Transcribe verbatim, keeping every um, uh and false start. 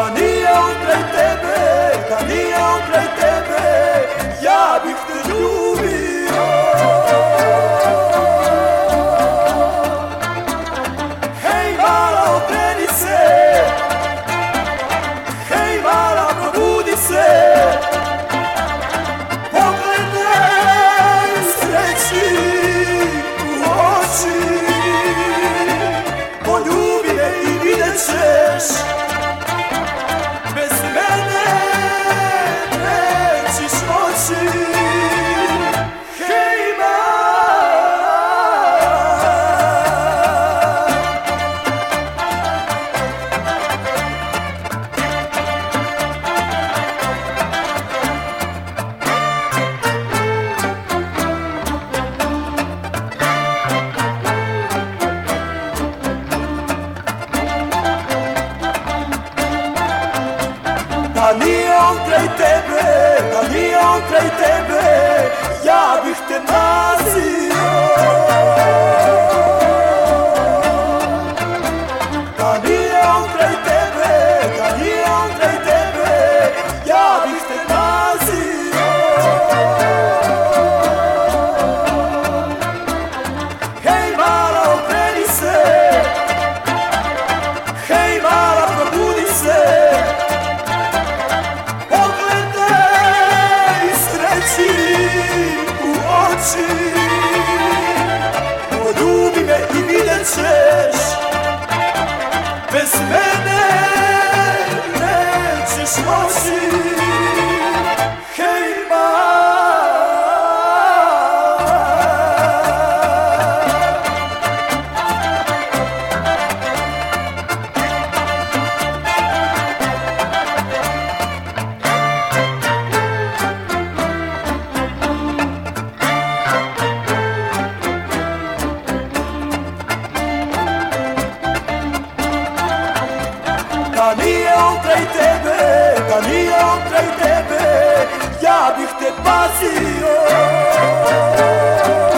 Da nije on kraj tebe, da nije on kraj tebe, ja bih te ljubio. Hej mala, okreni se, hej mala, probudi se, pogledaj sreći u oči, poljubi me i vidjet ćeš, bez mene nećeš moći. Hej mala, da nije on kraj tebe, da nije on kraj tebe, ja bih te mazio. Da nije on kraj tebe, da nije on kraj tebe, ja bih te mazio. Hej mala, okreni se, hej mala, probudi se, u oči, poljubi me i vidjet ćeš, bez mene nećeš moći. Hej mala, da nije on kraj tebe, da nije on kraj tebe, ja bih te pazio.